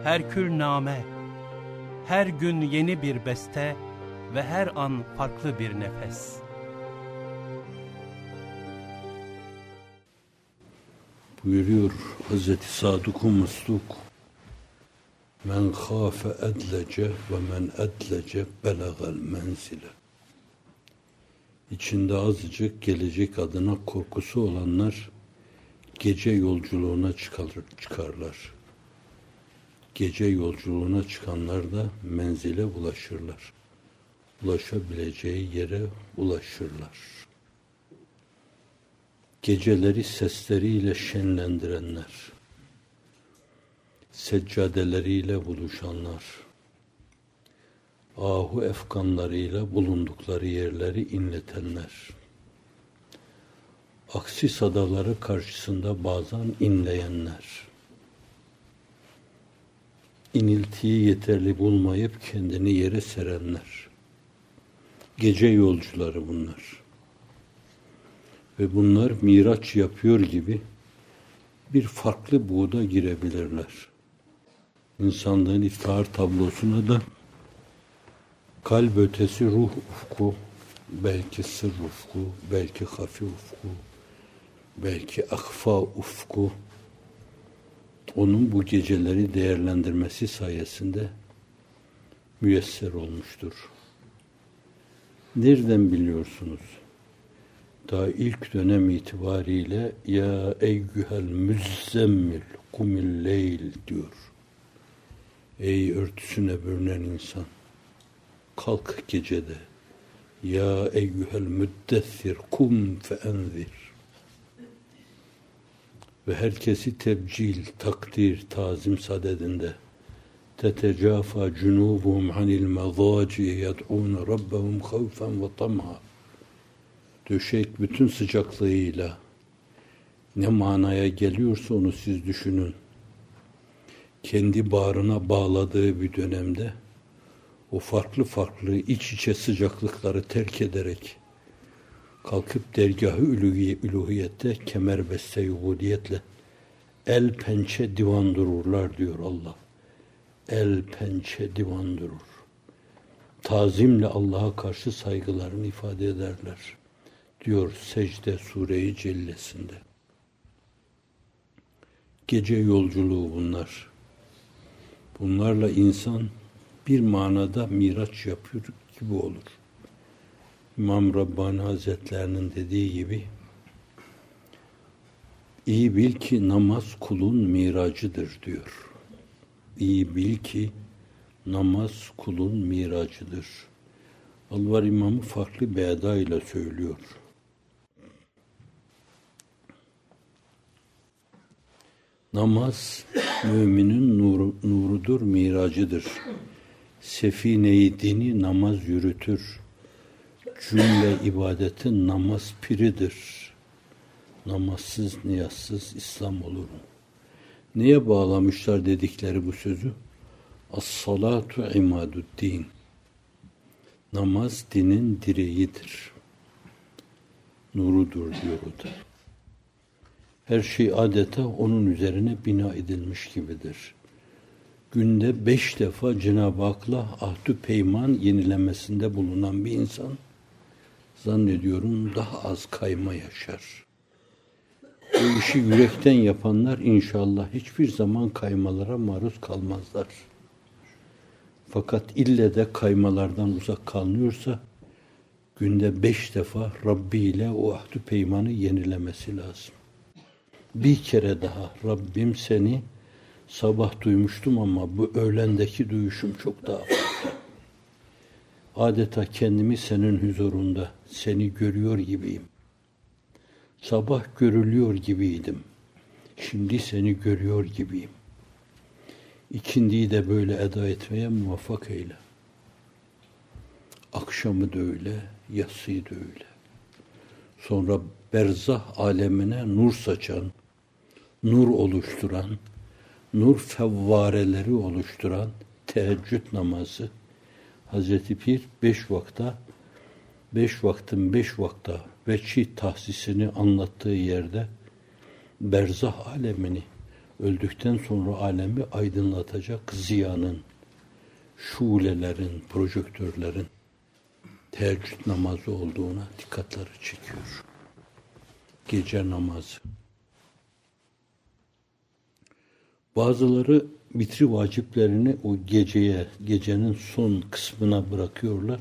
herkülname, her gün yeni bir beste ve her an farklı bir nefes. Buyuruyor Hazreti Sadık-ı Mısluk, men khâfe edlece ve men edlece belagel menzile. İçinde azıcık gelecek adına korkusu olanlar gece yolculuğuna çıkarlar. Gece yolculuğuna çıkanlar da menzile ulaşırlar. Ulaşabileceği yere ulaşırlar. Geceleri sesleriyle şenlendirenler, seccadeleriyle buluşanlar, ahu efkanlarıyla bulundukları yerleri inletenler, aksi sadaları karşısında bazen inleyenler, iniltiyi yeterli bulmayıp kendini yere serenler, gece yolcuları bunlar. Ve bunlar miraç yapıyor gibi bir farklı buğda girebilirler. İnsanlığın iftihar tablosuna da kalp ötesi ruh ufku, belki sır ufku, belki hafi ufku, belki akfa ufku, onun bu geceleri değerlendirmesi sayesinde müyesser olmuştur. Nereden biliyorsunuz? Daha ilk dönem itibariyle ya eyyühel müzzemmil kumil leyl diyor. Ey örtüsüne bürünen insan, kalk gecede. Ya eyyühel müddessir kum feenzir. Ve herkesi tebcil, takdir, tazim sadedinde. Tetecafa cunubuhum anil mezaci yed'ûne rabbehum havfen ve tamha. Döşek bütün sıcaklığıyla ne manaya geliyorsa onu siz düşünün. Kendi bağrına bağladığı bir dönemde o farklı farklı iç içe sıcaklıkları terk ederek kalkıp dergâh-ı üluhiyette kemerbeste ubudiyetle el pençe divan dururlar diyor Allah. El pençe divan durur. Tazimle Allah'a karşı saygılarını ifade ederler. Diyor Secde Sure-i Cellesinde. Gece yolculuğu bunlar. Bunlarla insan bir manada miraç yapıyor gibi olur. İmam Rabbani Hazretlerinin dediği gibi, iyi bil ki namaz kulun miracıdır diyor. İyi bil ki namaz kulun miracıdır. Alvar İmamı farklı bir edayla söylüyor. Namaz müminin nurudur, miracıdır. Sefine-i dini namaz yürütür. Cümle ibadetin namaz piridir. Namazsız, niyazsız İslam olur mu? Neye bağlamışlar dedikleri bu sözü? As-salatu imadu'd-din. Namaz dinin direğidir. Nurudur diyor o da. Her şey adeta onun üzerine bina edilmiş gibidir. Günde 5 defa Cenab-ı Hak'la ahdü peyman yenilemesinde bulunan bir insan, zannediyorum daha az kayma yaşar. Bu işi yürekten yapanlar inşallah hiçbir zaman kaymalara maruz kalmazlar. Fakat ille de kaymalardan uzak kalınıyorsa, günde 5 defa Rabbi ile o ahdü peymanı yenilemesi lazım. Bir kere daha Rabbim seni sabah duymuştum ama bu öğlendeki duyuşum çok daha farklı. Adeta kendimi senin huzurunda, seni görüyor gibiyim. Sabah görülüyor gibiydim. Şimdi seni görüyor gibiyim. İkindiyi de böyle eda etmeye muvaffak eyle. Akşamı da öyle, yatsıyı da öyle. Sonra berzah alemine nur saçan, nur oluşturan, nur fevvareleri oluşturan teheccüd namazı, Hazreti Pir 5 vaktin 5 vakta veçi tahsisini anlattığı yerde berzah alemini, öldükten sonra alemi aydınlatacak ziyanın, şulelerin, projektörlerin teheccüd namazı olduğuna dikkatleri çekiyor. Gece namazı. Bazıları vitri vaciplerini o geceye, gecenin son kısmına bırakıyorlar.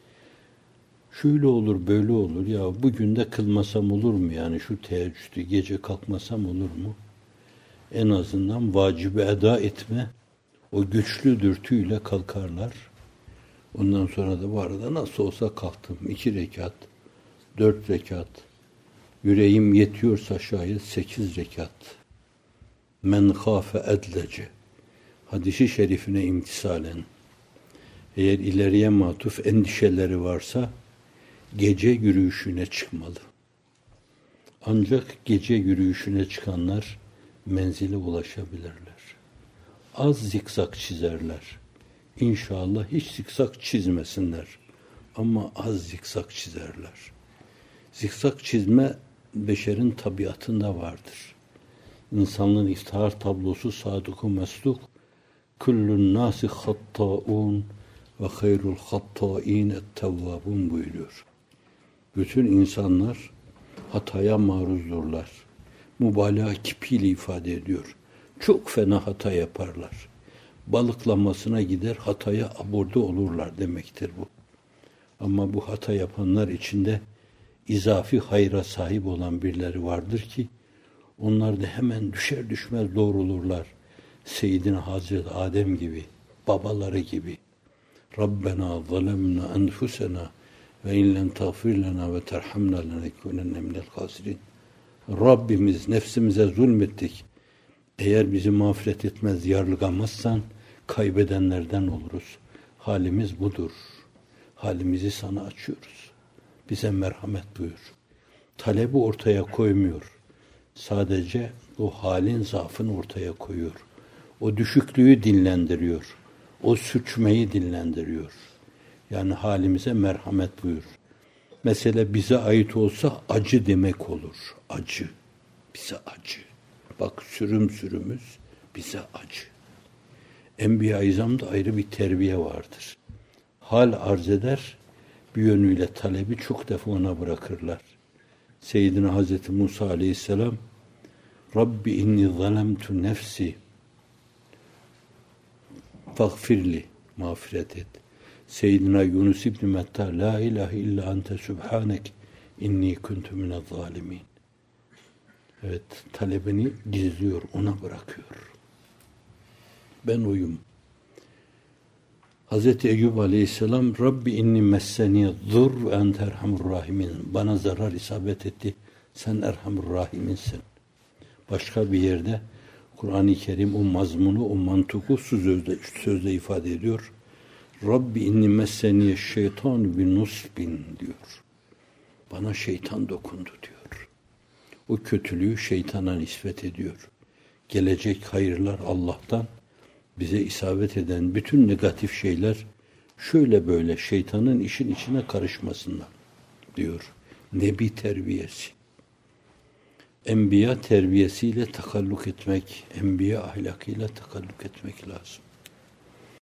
Şöyle olur, böyle olur. Ya bugün de kılmasam olur mu yani şu teheccüdü, gece kalkmasam olur mu? En azından vacibi eda etme, o güçlü dürtüyle kalkarlar. Ondan sonra da bu arada nasıl olsa kalktım. 2 rekat, 4 rekat, yüreğim yetiyorsa şayet 8 rekat. Men khâfe edlece. Hadis-i şerifine imtisalen. Eğer ileriye matuf endişeleri varsa gece yürüyüşüne çıkmalı. Ancak gece yürüyüşüne çıkanlar menzile ulaşabilirler. Az zikzak çizerler. İnşallah hiç zikzak çizmesinler. Ama az zikzak çizerler. Zikzak çizme beşerin tabiatında vardır. İnsanlığın iftihar tablosu sadık-ı mesluk kullun nâsi hattâun ve hayrul hattâin ettevvâbun buyuruyor. Bütün insanlar hataya maruzdurlar. Mübalağa kipiyle ifade ediyor. Çok fena hata yaparlar. Balıklamasına gider, hataya aborde olurlar demektir bu. Ama bu hata yapanlar içinde izafi hayra sahip olan birileri vardır ki onlar da hemen düşer düşmez doğrulurlar. Seyyidina Hazreti Adem gibi, babaları gibi. Rabbena zalemna enfusena ve in lem tağfir lena ve terhamna lenekunenne minel hasirin. Rabbimiz nefsimize zulmettik. Eğer bizi mağfiret etmez, yarlıgamazsan kaybedenlerden oluruz. Halimiz budur. Halimizi sana açıyoruz. Bize merhamet buyur. Talebi ortaya koymuyor. Sadece o halin zaafını ortaya koyuyor. O düşüklüğü dinlendiriyor. O sürçmeyi dinlendiriyor. Yani halimize merhamet buyur. Mesele bize ait olsa acı demek olur. Acı. Bize acı. Bak sürümüz bize acı. Enbiya-i İzam'da ayrı bir terbiye vardır. Hal arz eder, bir yönüyle talebi çok defa ona bırakırlar. Seyyidina Hazreti Musa aleyhisselam Rabbi inni zalemtu nefsi fagfirli, mağfiret et. Seyyidina Yunus İbni Metta la ilahe illa ente subhanek inni kuntu minez zalimin. Evet, talebini gizliyor, ona bırakıyor. Ben oyum. Hazreti Eyyub aleyhisselam Rabbi inni messeni zur ve ente erhamur rahimin. Bana zarar isabet etti. Sen erhamur rahiminsin. Başka bir yerde Kur'an-ı Kerim o mazmunu, o mantuku sözle ifade ediyor. Rabbi inni messeni şeytan bi nusbin diyor. Bana şeytan dokundu diyor. O kötülüğü şeytana nispet ediyor. Gelecek hayırlar Allah'tan, bize isabet eden bütün negatif şeyler şöyle böyle şeytanın işin içine karışmasınlar diyor. Nebi terbiyesi. Enbiya terbiyesiyle takalluk etmek, enbiya ahlakıyla takalluk etmek lazım.